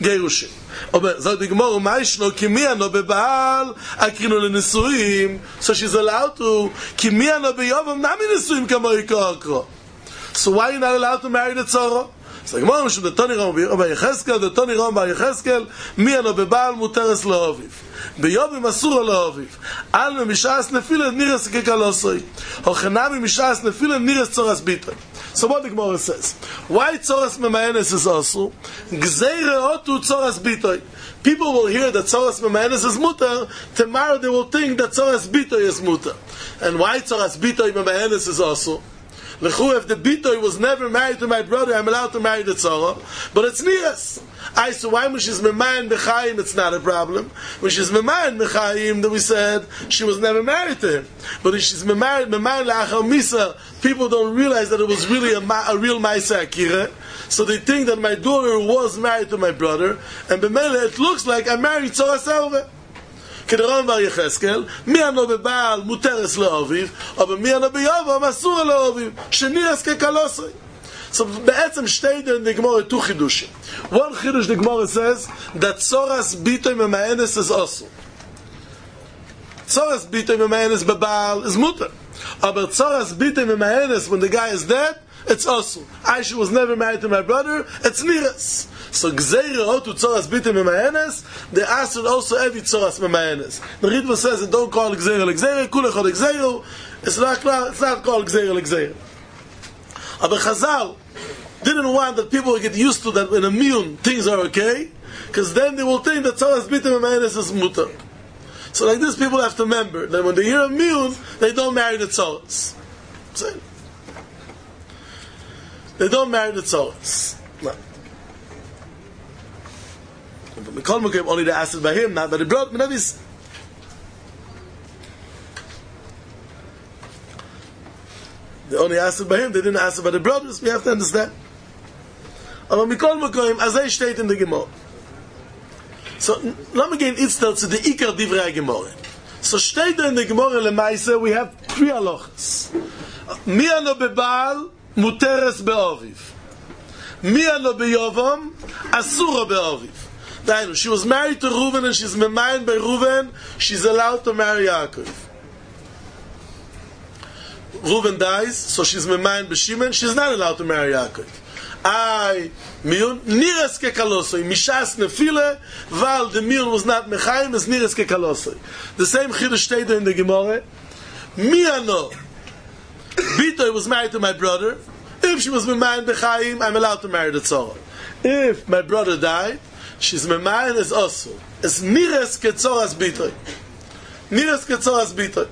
B: Gerushin. Aber so the Gemara Maishno Kimiano beBaal Akrino leNisuim. So she's allowed to Kimiano beYovam Nami Nisuim Kamoi Kakro. So why are you not allowed to marry the Tzara? So the Gemara Mishum the Toni Ram Yecheskel, the Toni Ram Yecheskel, Miano beBaal Muteres LaAviv. BeYovim Asura LaAviv. Alme Mishas Nefila Niras Kekalosoi. Hochanami Mishas Nefila Niras Tzoras Bitoy. So what the Gemara says? Why Tzoras Memaenes is also? Gzeire Otu Tzoras Bitoy. People will hear that Tzoras Memaenes is mutter. Tomorrow they will think that Tzoras Bitoy is mutter. And why Tzoras Bitoy Memaenes is also? Lechu, if the Bitoy was never married to my brother, I'm allowed to marry the Tzara. But it's Niras. I so why when she's Memayin B'chaim, it's not a problem. When she's Memayin B'chaim, then we said she was never married to him. But if she's Memayin L'achar Misa, people don't realize that it was really a, a real Maisa Akira. So they think that my daughter was married to my brother, and B'mele, it looks like I married Tzara Selva. כדרום בר יחזקאל, מי אנו בבעל מותרס לאביב, אבל מי אנו ביובם אסור לאביב, שנירס כקלוסי. So בעצם שתי דין נגמור two חידושים. One חידוש נגמור says that Tzoras Bitoy Memaenes is also. Tzoras Bitoy Memaenes beba'al is mutter. Aber Tzoras Bitoy Memaenes, when the guy is dead, it's also. Aisha was never married to my brother, it's Niras. So Gzeire Otu Tzoras Bitoy Memaenes, they asked also every Tzoras Memaenes. The Ritva says, don't call Gzeire L'Gzeire, Kulechot Gzeire, it's not klar, it's not called Gzeire L'Gzeire. Aber Chazal didn't want that people would get used to that in a miyun things are okay, because then they will think that Tzoras Bitoy Memaenes is mutter. So like this, people have to remember that when they hear a miyun, they don't marry the Tzoras. They don't marry the Tzoras. No. But Mikol Mokim only they asked it by him, not by the brother. They only asked it by him, they didn't ask it by the brothers. We have to understand. Aber Mikol Mokim, as I state in the Gemara. So, let me get Itztel to the Ikar Divrei Gemara. So, state in the Gemara Lemaise, we have three halachas. Mi ano beBaal, muteres be'aviv. Mi ano beYovam, asura be'aviv. Dainu, she was married to Reuven and she's memayin by Reuven, she's allowed to marry Yaakov. Reuven dies, so she's memayin by Shimon, she's not allowed to marry Yaakov. I, miyun, niras kekalosoi, mishas nefile, val the miyun was not mechayim, is niras kekalosoi. The same chidush teida in the Gemara. Miyano, Bitoy was married to my brother. If she was memayin b'chayim, I'm allowed to marry the Tzara. If my brother died, she's memayin is also. It's niras ketzoras Bitoy. Niras ketzoras Bitoy.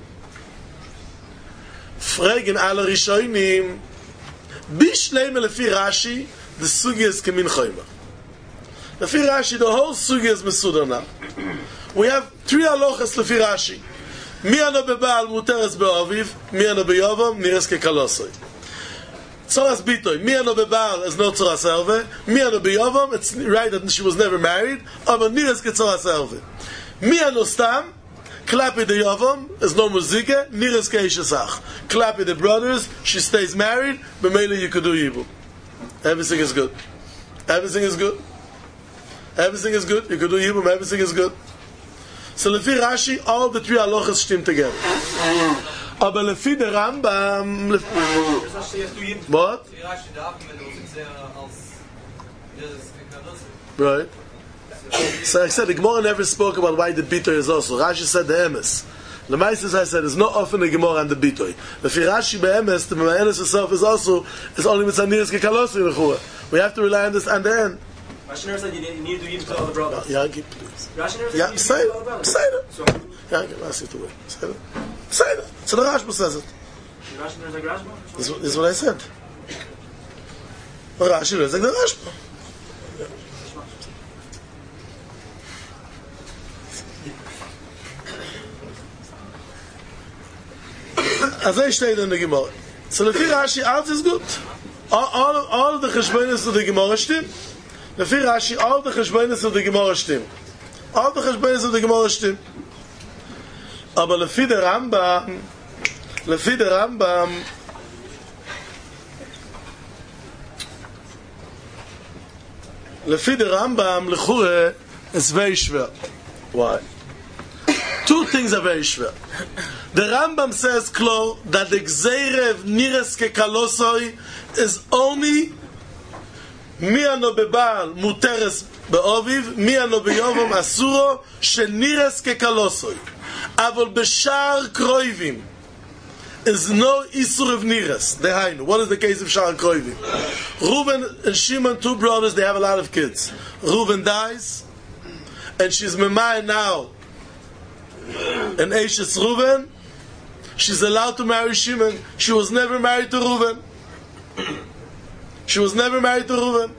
B: Fragen alle Rishonim. Bishleim lefi Rashi, the sugi is kemin choyma. Lefi Rashi, the whole sugi is mesudar now. We have three halachas lefi Rashi. Mi ano beBaal muteres be'aviv, mi ano beYovam niras kekalosoi. Tzoras Bitoy, mi ano beBaal is no tzoras elve, mi ano beYovam, it's right that she was never married, aber niras ketzoras elve. Mi ano stam, klapi the Yovam is no muzike, niras keishasach. Klapi the brothers, she stays married, but mainly you could do yibu. Everything is good. Everything is good. Everything is good. You could do yibu, everything is good. So lefi Rashi, all the three halachas stim together. Aber lefi the Rambam, what? Right. So I said the Gemara never spoke about why the Bitoy is also. Rashi said the emes. The Meises I said is not often the Gemara and the Bitoy. Lefi Rashi be'emes, the Memaenes herself is also is only with Saniris Kekalosi lechura. We have to rely on this and the end.
C: Rashi never said you need, you need to do Yibum to all the brothers.
B: Yeah, keep please.
C: Rashi never said
B: Yeah,
C: you
B: say
C: need to do all the
B: it.
C: brothers.
B: Say it.
C: So,
B: Yeah, I can ask you to wait. Say it. Say it. So the Rashba says it.
C: Rashi never said Rashba?
B: This, this is what I said. Rashi is like the Rashba. As I stated in the Gemara. So lefi Rashi, all is good. All, all, all the cheshbonis of the Gemara stim. Lefi Rashi, all the cheshbonis of the Gemara stim. All the cheshbonis of the Gemara stim. Aber lefi the Rambam, lefi the Rambam, Lefi the Rambam, Lechure, is very schwer. Why? Two things are very schwer. The Rambam says, Klo, that the Gzeire of Nires Kekalosoi is only Miano Bebal Muteres Beoviv, Miano Beyovom Asuro, Shenires Kekalosoi. Avol Beshar Kroivim is no Isur of Nires. Dehainu. What is the case of Shar Kroivim? Reuven and Shimon, two brothers, they have a lot of kids. Reuven dies, and she's Memai now. And Eishes Reuven, she's allowed to marry Shimon. She was never married to Reuven. She was never married to Reuven.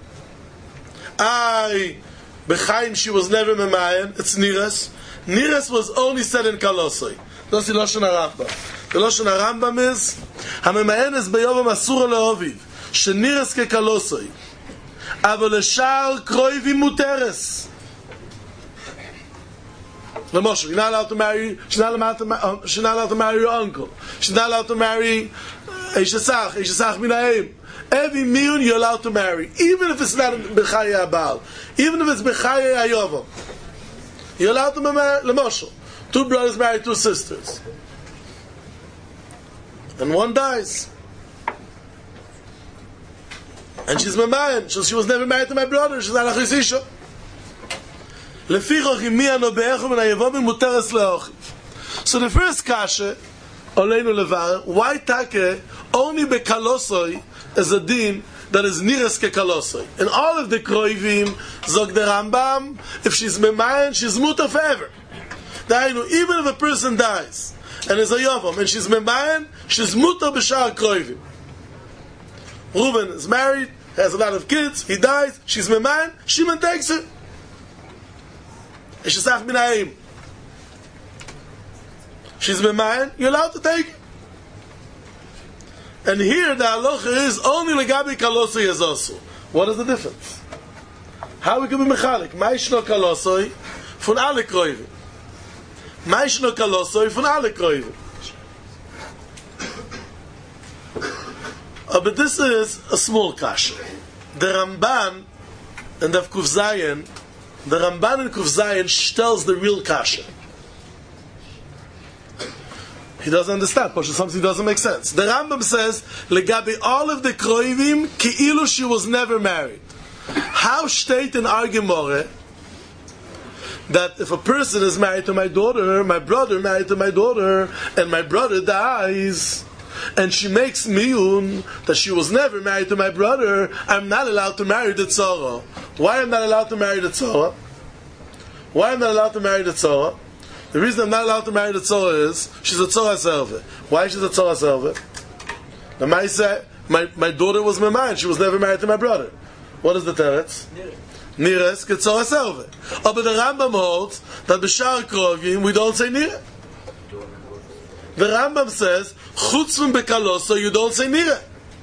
B: I, Bechaim, she was never Memayan. It's Nires. Nires was only said in Kalosoi. That's the Lashon HaRambam. The Lashon HaRambam is Hamemayan is Beyovam Asura Leoviv Shenires Kekalosoi Avol Eshar Kroivim Muteres. Lemoshe, you're not allowed to marry. She's not allowed to. Uh, she's not allowed to marry your uncle. She's not allowed to marry Eishesach, Eishesach Minaim. Every miyun you're allowed to marry, even if it's not Bechayei Abal, even if it's Bechayei Ayovam. You're allowed to marry. Lemoshe, two brothers marry two sisters, and one dies, and she's Mamayan. So she was never married to my brother. She's not a Chisisha. So the first kasha, Oleinu Levar, why take only bekalosoi is a din that is nires kekalosoi? In all of the kroivim, zog the Rambam, if she's memayan, she's mutar forever. Dainu, even if a person dies and is a yavam and she's memayan, she's mutar b'shar kroivim. Reuven is married, has a lot of kids, he dies, she's memayan, Shimon takes her. Eishesach Minaim. She's Memayan, you're allowed to take it. And here the halacha is only legabi kalosoi is also. What is the difference? How we can be mechalik? Ma'ishno kalosoi fun alle kroivim. Ma'ishno kalosoi fun alle kroivim. Uh, but this is a small kasha. The Ramban and the Kuf Zayin, the Ramban in Kuf Zayin tells the real kasha. He doesn't understand, because something doesn't make sense. The Rambam says, legabi all of the kroivim, ki'ilu she was never married. How state in our Gemara that if a person is married to my daughter, my brother married to my daughter, and my brother dies, and she makes miyun that she was never married to my brother, I'm not allowed to marry the tzara. Why am I not allowed to marry the tzara? Why am I not allowed to marry the tzara? The reason I'm not allowed to marry the tzara is she's a tzara selve. Why is she a tzara selve? The Maisa, my my daughter was my man. She was never married to my brother. What is the teretz? Nires ke tzara selve. Oh, but the Rambam holds that b'shar krovim we don't say nire. The Rambam says chutz from bekaloso you don't say nire.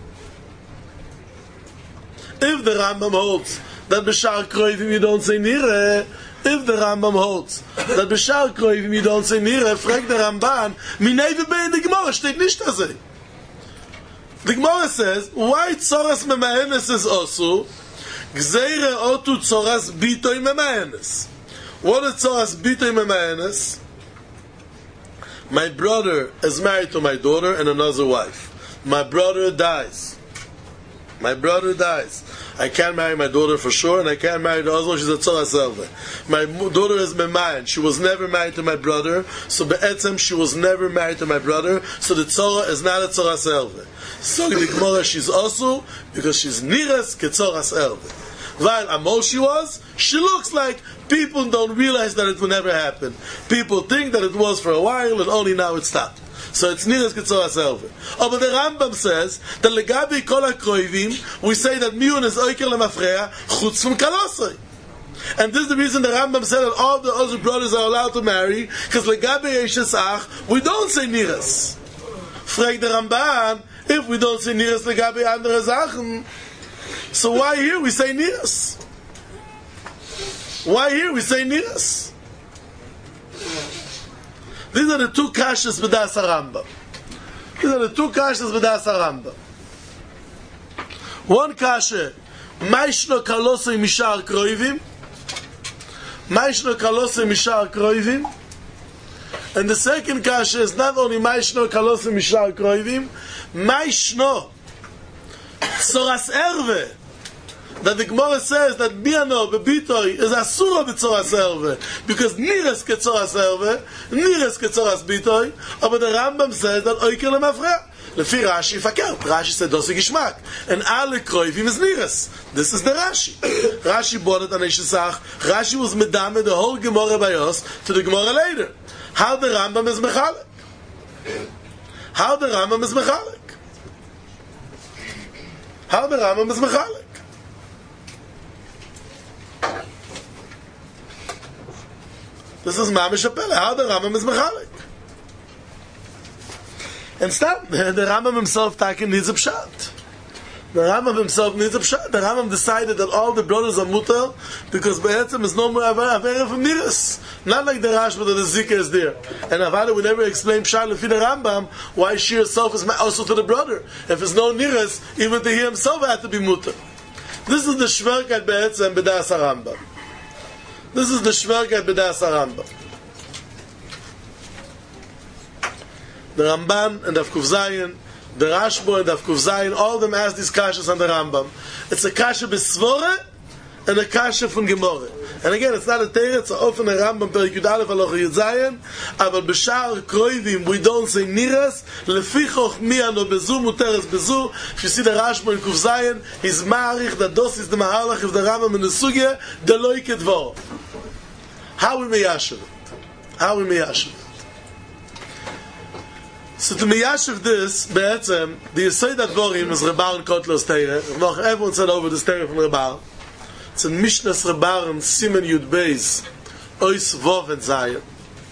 B: If the Rambam holds that b'shar krovim you don't say nire, if the Rambam holds that b'shar kroivim you don't say nire, frag the Ramban, minei v'bei the Gemara steht nicht das. The Gemara says, why tzoras memahenes is also gzeire otu tzoras bitoi memahenes? What is tzoras bitoi memahenes? My brother is married to my daughter and another wife. My brother dies. My brother dies. I can't marry my daughter for sure, and I can't marry the other one. She's a tzara selve. My daughter is memayan. She was never married to my brother, so be'etzem she was never married to my brother. So the tzara is not a tzara selve. So the Gemara she's also because she's nires ketzara selve. While Amol she was, she looks like people don't realize that it will never happen. People think that it was for a while, and only now it stopped. So it's nires ketzora selve. Oh, but the Rambam says that legabi kol hakroivim we say that miyun is oiker lemafreya chutz from kalosoi. And this is the reason the Rambam said that all the other brothers are allowed to marry, because legabi eishesach we don't say nires. Frag the Ramban, if we don't say nires legabi andere Sachen, so why here we say nires? Why here we say nires? These are the two kashas b'das HaRambam. These are the two kashas b'das HaRambam. One kasha, Maishno kalosei mishar kroivim. Maishno kalosei mishar kroivim. And the second kasha is not only Maishno kalosei mishar kroivim, Maishno tzoras erve. That the Gemara says that biano bebitoi is asura b'tzoras erve, because nires ketzoras erve, nires ketzoras bitoi. But the Rambam says that oiker lemafreya. Lefi Rashi fakert. Rashi said dosi gishmak, and alle kroivim is nires. This is the Rashi. Rashi bought it on Eshesach. Rashi was medame the whole Gemara bayos to the Gemara later. How the Rambam is mechalek? How the Rambam is mechalek? How the Rambam is mechalek? This is Mamish Apele. How the Rambam is mechalek? And stop. The Rambam himself taking needs a pshat. The Rambam himself needs a pshat. The Rambam decided that all the brothers are mutar because Be'etzem is no more avera from Niras. Not like the Rashba that the Zika is there. And Avada would never explain pshat lefi the Rambam why she herself is also to the brother. If it's no Niras, even to he himself had to be mutar. This is the Shverkat Be'etzem B'das HaRambam. This is the Shverkat B'das HaRambam. The Ramban and the Kuf Zayin, the Rashba and the Kuf Zayin, all of them ask these kashas on the Rambam. It's a kasha b'svore and a kasha from Gemara. And again, it's not a teretz, it's often a Rambam perik Yud Aleph aloch Yud Zayin, but b'shar kroivim we don't say niras, lefichoch miano bezu muteres bezu. If you see the Rashba and Kuf Zayin, he's ma'arich that dos is the ma'alach of the Rambam in the sugya, the loy kedvor. How we meyashiv it? How we meyashiv it? So to miyashiv this, be'etzem, the Yesod HaDvorim is Rebar Kotler's Teire. Everyone said over this Teire from Rebar. It's in Mishnas Rebar and Simen Yud Beis, Ois Vov and Zayin.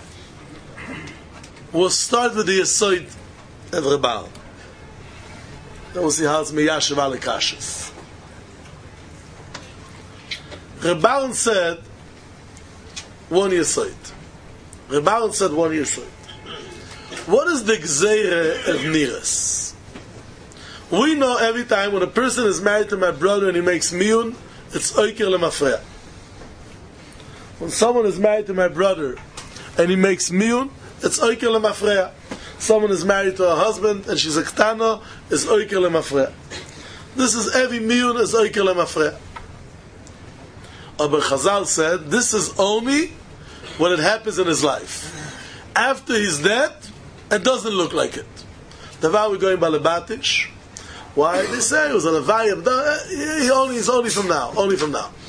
B: We'll start with the Yesod of Rebar. Then we'll see how it's miyashiv ale kashas. Rebar said one Yesod. Rebar said one Yesod. What is the gzeire of niras? We know every time when a person is married to my brother and he makes miyun, it's oiker lemafreya. When someone is married to my brother and he makes miyun, it's oiker lemafreya. Someone is married to a husband and she's a ktana, it's oiker lemafreya. This is every miyun is oiker lemafreya. Aber Chazal said this is only when it happens in his life. After he's dead, it doesn't look like it. The vow we're going by Lebatish. Why? They say it was a Levayim. He only is only from now. Only from now.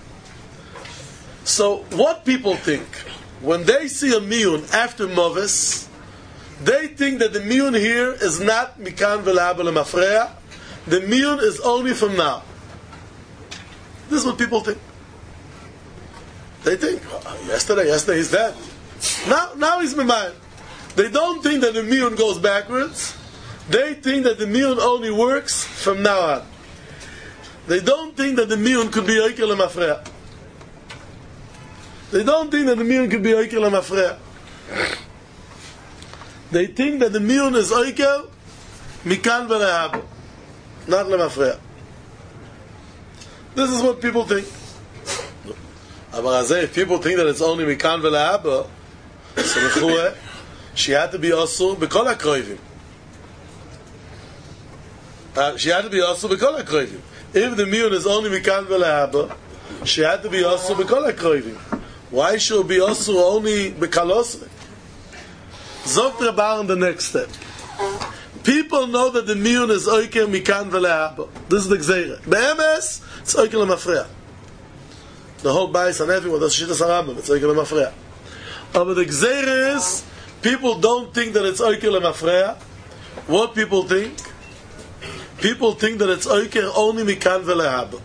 B: So what people think when they see a miyun after Moves, they think that the miyun here is not mikan v'la'aba lemafreya. The miyun is only from now. This is what people think. They think oh, yesterday, yesterday he's dead. Now, now he's mimayim. They don't think that the miyun goes backwards. They think that the miyun only works from now on. They don't think that the miyun could be oiker lemafreya. They don't think that the miyun could be oiker lemafreya. They think that the miyun is oiker mikan v'lehaba, not lemafreya. This is what people think. But if people think that it's only mikan v'lehaba, so l'chueh, she had to be also b'kol hakroivim. Uh, she had to be also b'kol hakroivim. If the miyun is only mikan v'lehaba, she had to be also b'kol hakroivim. Why should it be also only b'kalosre? Zogt Rebar in the next step. People know that the miyun is oiker mikan v'lehaba. This is the gzeira. Be'emes, it's oiker lemafreya. The whole bayis and everyone, that's shittas harambam, it's oiker lemafreya. But the gzeira is, people don't think that it's oiker lemafreya. What people think? People think that it's oiker only mikan v'lehaba.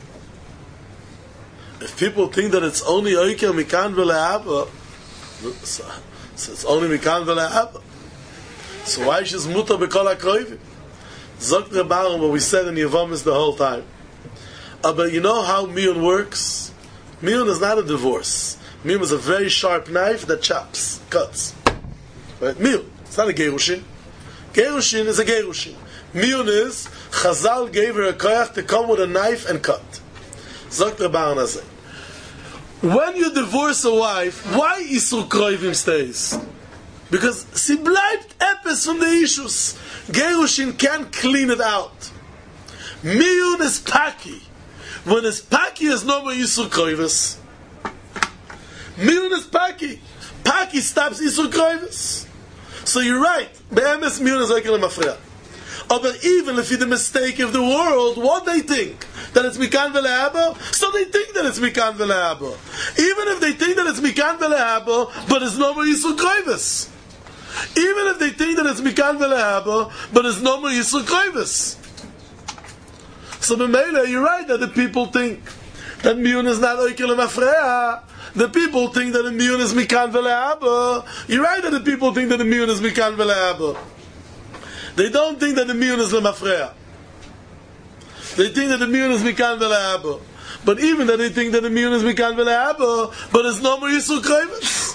B: If people think that it's only oiker mikan v'lehaba, so, so it's only mikan v'lehaba. So why is mutar b'kol hakroivim? Zogt Rebar what we said in Yevomis the whole time. Uh, but you know how miyun works? Miyun is not a divorce. Miyun is a very sharp knife that chops, cuts. Right? Miyun. It's not a gerushin. Gerushin is a Gerushin. Miyun is, Chazal gave her a koyach to come with a knife and cut. Zogt Rabban Azeh. When you divorce a wife, why Isur Kroivim stays? Because sie bleibt epis from the issues. Gerushin can't clean it out. Miyun is Paki. When it's Paki, there's no more Isur Kroivus. Miyun is Paki. Paki stops Isur Kroivus. So you're right. Be'emes Miyun is Oikel Mafreya. Oh, but even if it's the mistake of the world, what they think? That it's Mikan V'Le'abo? So they think that it's Mikan V'Le'abo. Even if they think that it's Mikan V'Le'abo, but it's no more Yisur Kroivus. Even if they think that it's Mikan V'Le'abo, but it's no more Yisur Kroivus. So B'meila, you're right that the people think that Miyun is not Oikel Mafreya. The people think that the Miyun is Mikan V'Le'abo. You're right that the people think that the Miyun is Mikan V'Le'abo. They don't think that the miyun is lemafreya. They think that the miyun is mikan v'le'abo. But even that they think that the miyun is mikan v'le'abo, but it's no more Yisur Kroivus.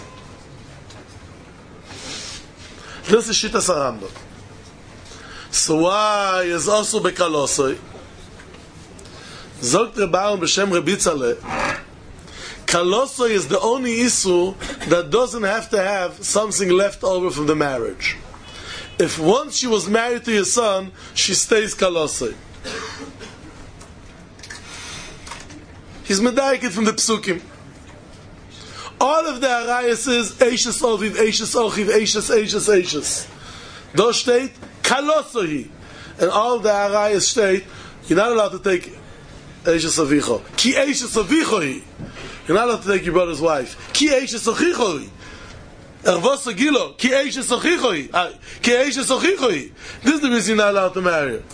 B: This is Shittas HaRambam. So why is also bekalosoi? Zogt Rebbaran b'shem Rebbi Tzaleh. Kalosoi is the only issue that doesn't have to have something left over from the marriage. If once she was married to your son, she stays kalosei. He's medayiked from the psukim. All of the arayas is eishes oviv, eishes ochiv, eishes, eishes, eishes. Those state kalosei, and all the arayas state you're not allowed to take eishes avicho. Ki eishes avicho hi. You're not allowed to take your brother's wife. Ki eishes ochicho hi. Ervos Gilo, ki eish sochichoi, ki eish sochichoi. This is the reason you're not allowed to marry her.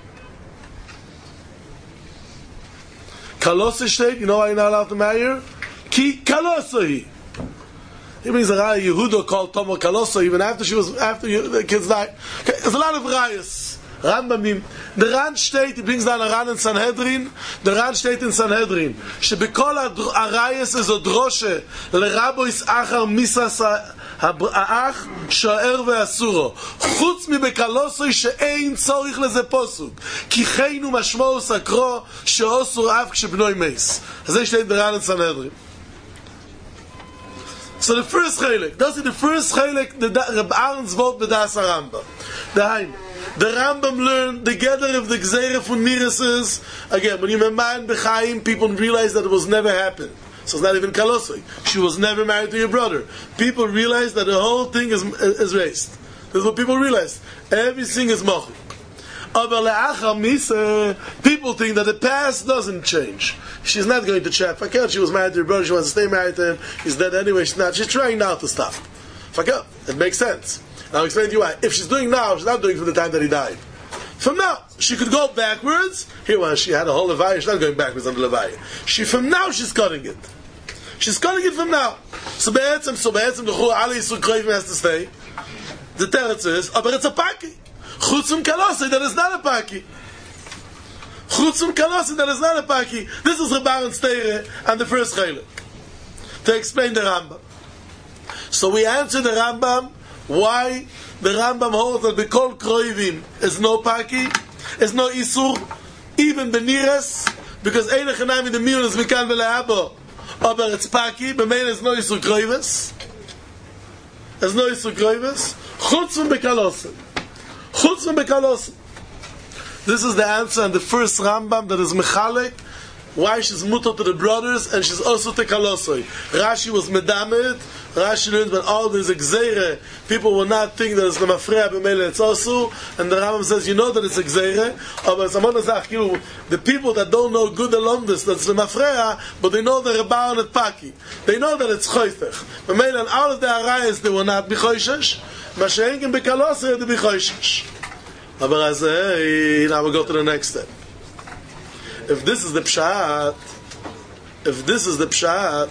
B: Kalosah state, you know why you're not allowed to marry her? Ki kalosah. It means that Yehuda called Tomer Kalosah even after she was after the kids died. Okay, there's a lot of rayas. Rambamim. The Ran state, he brings down a Ran in Sanhedrin. The Ran state in Sanhedrin. Shebekol arayas is a droshe lerabois achar misas האח שוער ואסורו חוץ מבקלוסוי שאין צורך לזה פוסוק כי חיינו משמעו סקרו שאוסור אף כשבנוי מייס. אז זה שתי דרן in Sanhedrin. So the first chilek, that's the first chilek, the Reb Aaron's vote b'das HaRambam. Daheim, the Rambam learned the gather of the gzeira from Miras. Again, when you remind B'chaim, people realize that it was never happened. So it's not even kalosoi. She was never married to your brother. People realize that the whole thing is is raised. This is what people realize. Everything is mochi. People think that the past doesn't change. She's not going to chat. Fakir, she was married to her brother. She wants to stay married to him. He's dead anyway. She's not. She's trying now to stop. Fakir, it makes sense. And I'll explain to you why. If she's doing now, she's not doing from the time that he died. From now, she could go backwards. Here, when she had a whole levaya, she's not going backwards on the levaya. She from now she's cutting it. She's cutting it from now. So be'etzem, so be'etzem, the Chur Ali Yisur Kroivim has to stay. The teretz is, but it's a paki. Chutzum kalosei, that is not a paki. Chutzum kalosei, that is not a paki. This is Reb Aaron's Teire and the first chilek to explain the Rambam. So we answer the Rambam why the Rambam holds that Bekol Kroivim is no paki, is no isur, even beniras, because Eile Chanami the Miyun is Mikan V'Le'abo. Aber it's paki, b'mein is no Yisur Kroivus. There's no Yisur Kroivus. Chutz from Bekalosim. Chutz from Bekalosim. This is the answer in the first Rambam that is Mechalek, why she's mutter to the brothers, and she's also to Kalosoi. Rashi was Medamed. Rashi learns when all these Gzeire, people will not think that it's the Mafreya, b'mein it's also, and the Rambam says, you know that it's a Gzeire, aber the people that don't know good along this, that's the Mafreya, but they know the Rebbaran at Paki. They know that it's Choyfech. B'mein and all of the Arayas, they will not be Choyshesh, Mashenkin Bekalosoi, they be Choyshesh. Aber as hey, now we go to the next step. If this is the pshat, if this is the pshat,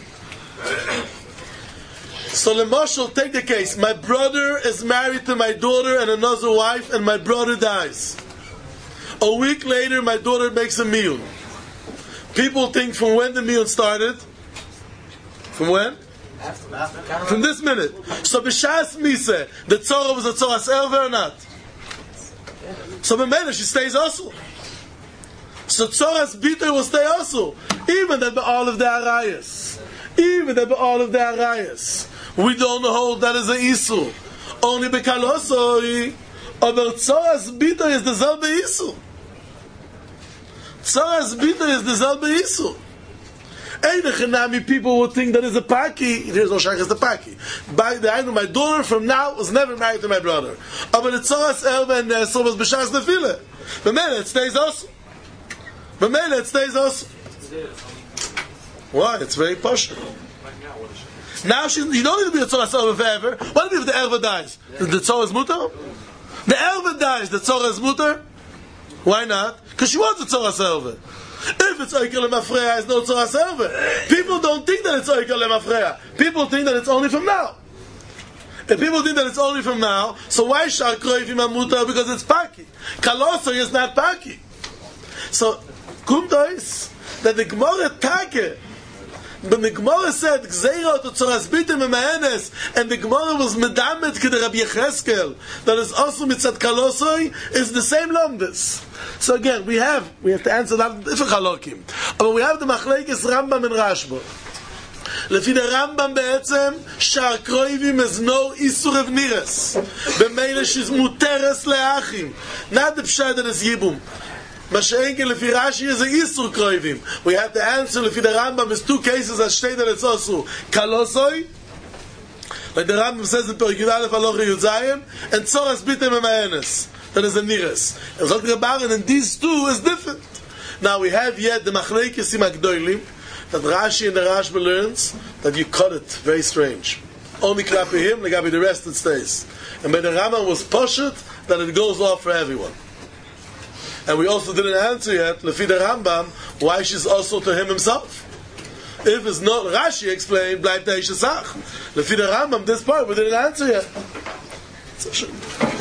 B: so Lemashal, take the case. My brother is married to my daughter and another wife, and my brother dies. A week later, my daughter makes a meal. People think from when the meal started. From when? From this minute. So b'shas Misa, the Tzorah was a Tzoras Erva or not? So b'mela, she stays also. So Tzoras Bita will stay also. Even that all of the Arayas. Even that all of the Arayas. We don't hold that as a Isur. Only Bekalosoi. Aber Tzoras Bita is the Zelbe Isur. Tzoras Bita is the Zelbe Isur. Eidechenami people would think that is a Paki. There's no Shach as the Paki. By the end of my daughter from now was never married to my brother. Aber the Tzoras Erva and Nesor was B'shas Nefile. But man, it stays also. But man, it stays also. Why? It's very posh. Now she's, you don't need to be a Tzoras Erva forever. What if the Erva dies? The, the Tzoras Mutar? The Erva dies, the Tzoras Mutar? Why not? Because she wants a Tzoras Erva. If it's Oikel Lemafreya, it's no Tzoras Erva. People don't think that it's Oikel Lemafreya. People think that it's only from now. If people think that it's only from now, so why Shar Kroivim Amutar? Because it's Paki. Kalosoi is not Paki. So, Kumtois, that the Gemara Take, when the Gemara said, Gzeira to Tzoras Bitim Memaenes, and the Gemara was Medamet Kede Rabbi Yecheskel, that is also Mitzat Kalosoi, is the same Lomdus. So again, we have, we have to answer that different Chalokim. But we have the Machlekes Rambam and Rashba. לפי הרמב"ם בעצם, שער קרויבים is no איסור of niras. במילא she's מותרס לאחים. Not the pshat that is yibum. מה שאינקל לפי רש"י is a איסור קרויבים. We have to answer לפי הרמב"ם is two cases as state that it's also kalosoi, like the Rambam says in Perek Yud Aleph Halacha Yud Zayin, and Tzoras Bitim Memaenes. That is a niras. And Zok Rabaran, and these two is different. Now we have yet the Machlekes Agdolim, that Rashi and the Rashba learns that you cut it very strange. Only klapi him, legabi the rest it stays. And by the Rambam was poshet that it goes off for everyone. And we also didn't answer yet, lefi the Rambam, why she's also to him himself. If it's not Rashi explained, bleibt der Ishasach. Lefi the Rambam, this part we didn't answer yet.